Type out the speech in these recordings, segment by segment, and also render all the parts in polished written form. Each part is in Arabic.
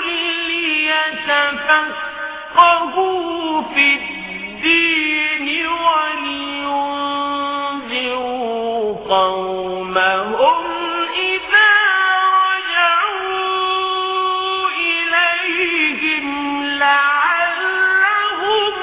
ليتفقهوا في الدين ولينذروا قومهم إذا رجعوا إليهم لعلهم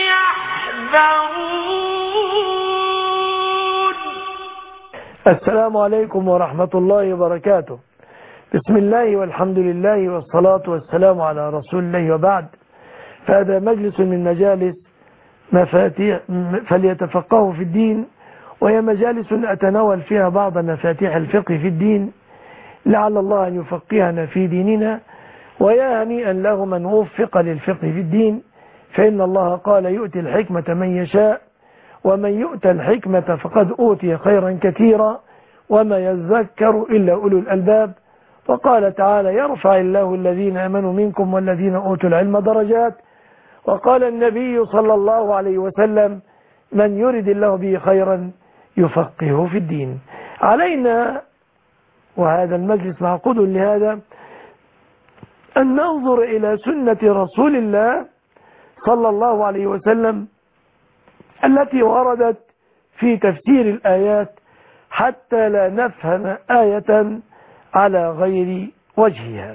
يحذرون. السلام عليكم ورحمة الله وبركاته. بسم الله والحمد لله والصلاة والسلام على رسول الله، وبعد، فهذا مجلس من مجالس مفاتيح فليتفقهوا في الدين، وهي مجالس أتناول فيها بعض مفاتيح الفقه في الدين، لعل الله أن يفقهنا في ديننا، ويا هنيئا له من وفق للفقه في الدين، فإن الله قال يؤتي الحكمة من يشاء، ومن يؤتى الحكمة فقد أوتي خيرا كثيرا، وما يذكر إلا أولو الألباب. وقال تعالى يرفع الله الذين آمنوا منكم والذين أوتوا العلم درجات. وقال النبي صلى الله عليه وسلم من يرد الله به خيرا يفقهه في الدين. علينا، وهذا المجلس معقود لهذا، أن ننظر إلى سنة رسول الله صلى الله عليه وسلم التي وردت في تفسير الآيات، حتى لا نفهم آية على غير وجهها.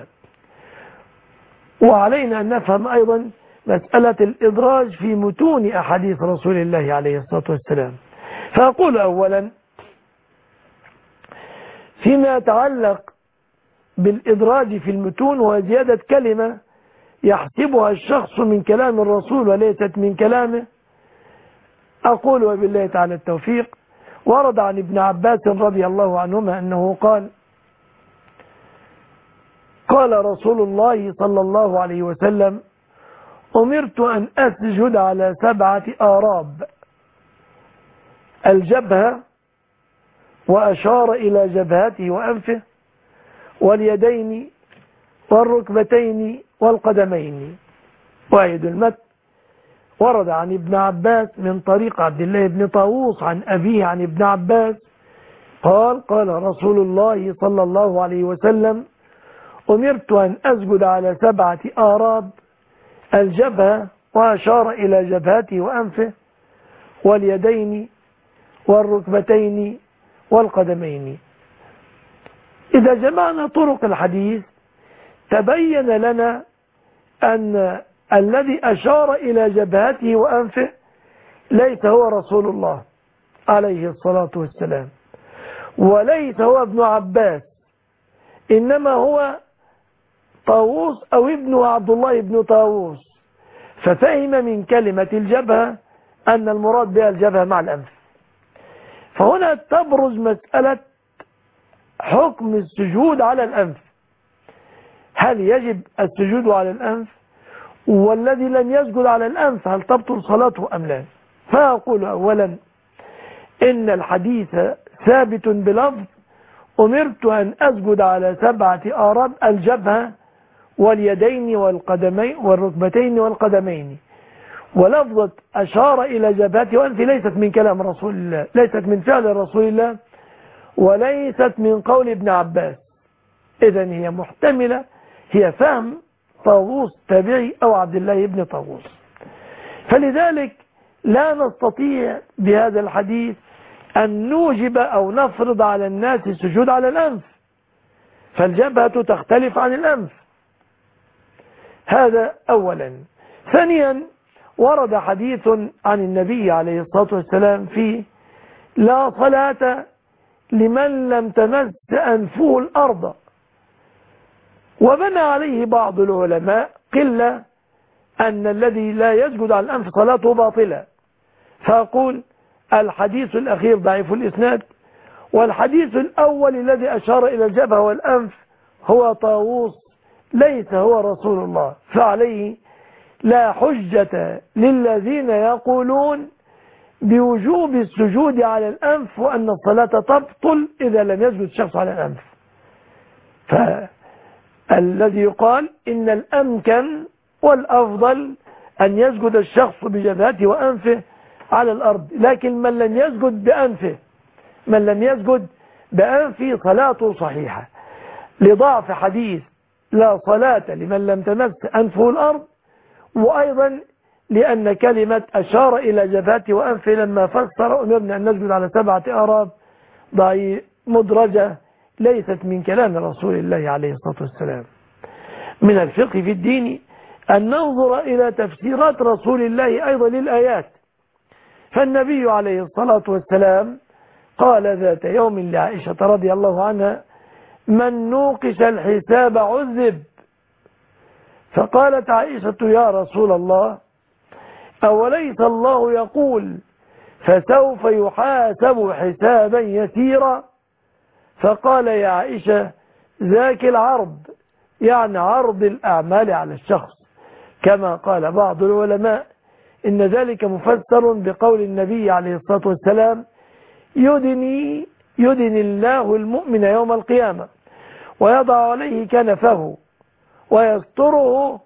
وعلينا أن نفهم أيضا مسألة الإدراج في متون أحاديث رسول الله عليه الصلاة والسلام. فأقول أولا فيما يتعلق بالإدراج في المتون وزيادة كلمة يحسبها الشخص من كلام الرسول وليست من كلامه، أقول وبالله تعالى التوفيق. ورد عن ابن عباس رضي الله عنهما أنه قال رسول الله صلى الله عليه وسلم أمرت أن أسجد على 7 آراب: الجبهة، وأشار إلى جبهته وأنفه، واليدين، والركبتين، والقدمين. وأيد المتن ورد عن ابن عباس من طريق عبد الله بن طاووس عن أبيه عن ابن عباس قال رسول الله صلى الله عليه وسلم أمرت أن أسجد على 7 آراب: الجبهة، وأشار إلى جبهته وأنفه، واليدين، والركبتين، والقدمين. إذا جمعنا طرق الحديث تبين لنا أن الذي أشار إلى جبهته وأنفه ليس هو رسول الله عليه الصلاة والسلام، وليس هو ابن عباس، إنما هو طاووس أو ابن عبد الله بن طاووس. ففهم من كلمة الجبهة أن المراد بها الجبهة مع الأنف. فهنا تبرز مسألة حكم السجود على الأنف. هل يجب السجود على الأنف؟ والذي لم يسجد على الأنف هل تبطل صلاته أم لا؟ فأقول أولا إن الحديث ثابت بلفظ أمرت أن أسجد على 7 آراب: الجبهة، واليدين، والقدمين، والركبتين، والقدمين. ولفظة أشار إلى جبهته وأنفه ليست من كلام رسول الله، ليست من فعل رسول الله، وليست من قول ابن عباس. إذن هي محتملة، هي فهم طاووس تابعي أو عبد الله بن طاووس. فلذلك لا نستطيع بهذا الحديث أن نوجب أو نفرض على الناس السجود على الأنف، فالجبهة تختلف عن الأنف. هذا أولا. ثانيا ورد حديث عن النبي عليه الصلاة والسلام فيه لا صلاة لمن لم تمس أنفه الأرض، وبنى عليه بعض العلماء قلة أن الذي لا يسجد على الأنف صلاته باطلة. فأقول الحديث الأخير ضعيف الإسناد، والحديث الأول الذي أشار إلى الجبهة والأنف هو طاووس، ليس هو رسول الله. فعليه لا حجة للذين يقولون بوجوب السجود على الأنف وأن الصلاة تبطل إذا لم يسجد الشخص على الأنف. فالذي يقال إن الأمكن والأفضل أن يسجد الشخص بجبهته وأنفه على الأرض، لكن من لم يسجد بأنفه صلاته صحيحة، لضعف حديث لا صلاة لمن لم تمس أنفه الأرض، وأيضا لأن كلمة أشار إلى جبهته وأنفه لما فسر أمرنا أن نسجد على 7 أعراب مدرجة ليست من كلام رسول الله عليه الصلاة والسلام. من الفقه في الدين أن ننظر إلى تفسيرات رسول الله أيضا للآيات. فالنبي عليه الصلاة والسلام قال ذات يوم لعائشة رضي الله عنها: من نوقش الحساب عذب. فقالت عائشة: يا رسول الله، أوليس الله يقول فسوف يحاسب حسابا يسيرا؟ فقال: يا عائشة، ذاك العرض، يعني عرض الأعمال على الشخص، كما قال بعض العلماء إن ذلك مفسر بقول النبي عليه الصلاة والسلام: يدني الله المؤمن يوم القيامة ويضع عليه كنفه ويستره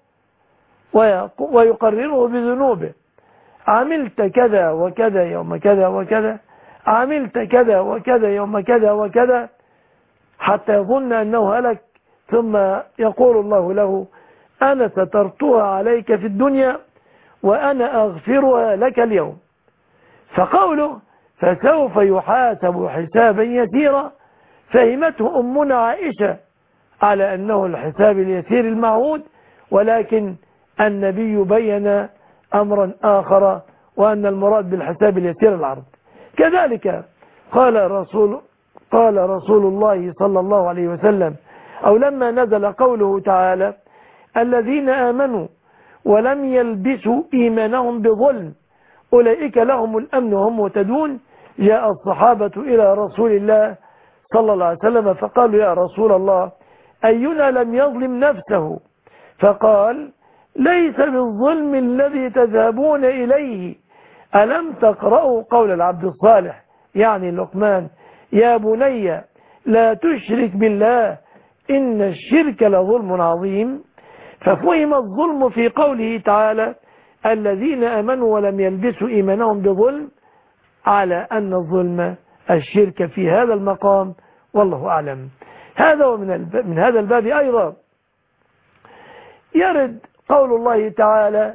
ويقرره بذنوبه، عملت كذا وكذا يوم كذا وكذا، عملت كذا وكذا يوم كذا وكذا، حتى يظن أنه هلك، ثم يقول الله له: أنا سترتها عليك في الدنيا وأنا أغفرها لك اليوم. فقوله فسوف يحاسب حسابا يسيرا فهمته أمنا عائشة على أنه الحساب اليسير المعهود، ولكن النبي بين أمرا آخر، وأن المراد بالحساب اليسير العرض. كذلك قال رسول الله صلى الله عليه وسلم، أو لما نزل قوله تعالى: الذين آمنوا ولم يلبسوا إيمانهم بظلم أولئك لهم الأمن وهم مهتدون، جاء الصحابة إلى رسول الله صلى الله عليه وسلم فقالوا: يا رسول الله، أينا لم يظلم نفسه؟ فقال: ليس بالظلم الذي تذهبون إليه، ألم تقرأوا قول العبد الصالح يعني لقمان: يا بني لا تشرك بالله إن الشرك لظلم عظيم. ففهم الظلم في قوله تعالى: الذين آمنوا ولم يلبسوا إيمانهم بظلم، على أن الظلم الشرك في هذا المقام، والله أعلم. هذا ومن هذا الباب أيضا يرد قول الله تعالى: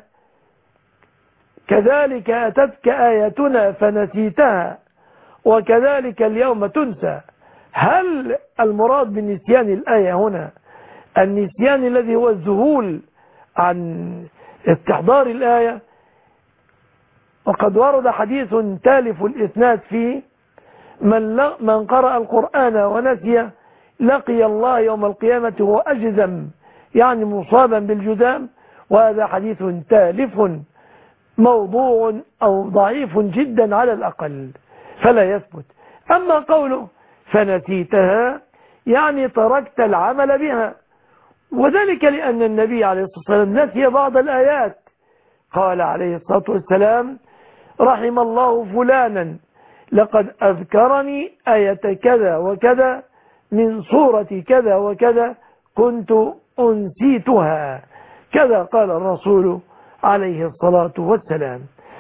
كذلك أتتك آياتنا فنسيتها وكذلك اليوم تنسى. هل المراد بالنسيان الآية هنا النسيان الذي هو الذهول عن استحضار الآية؟ وقد ورد حديث تالف الإسناد فيه: من قرأ القرآن ونسي لقي الله يوم القيامة وهو أجزم، يعني مصابا بالجذام. وهذا حديث تالف موضوع أو ضعيف جدا على الأقل، فلا يثبت. أما قوله فنسيتها يعني تركت العمل بها، وذلك لأن النبي عليه الصلاة والسلام نسي بعض الآيات. قال عليه الصلاة والسلام: رحم الله فلانا لقد أذكرني آية كذا وكذا من سورة كذا وكذا كنت أنسيتها، كذا قال الرسول عليه الصلاة والسلام.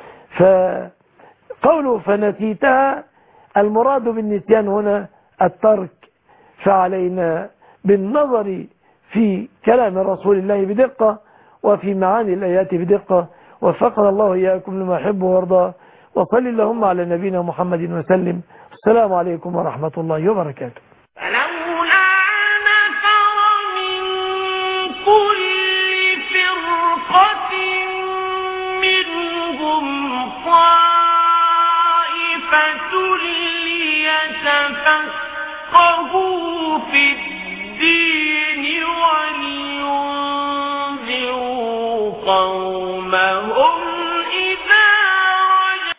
فقوله فنسيتها المراد بالنسيان هنا الترك، فعلينا بالنظر في كلام رسول الله بدقة وفي معاني الآيات بدقة. وفقنا الله إياكم لما يحب ويرضى، وصل اللهم على نبينا محمد وسلم. السلام عليكم ورحمة الله وبركاته. فلولا نفر من كل فرقة منهم طائفة ليتفقهوا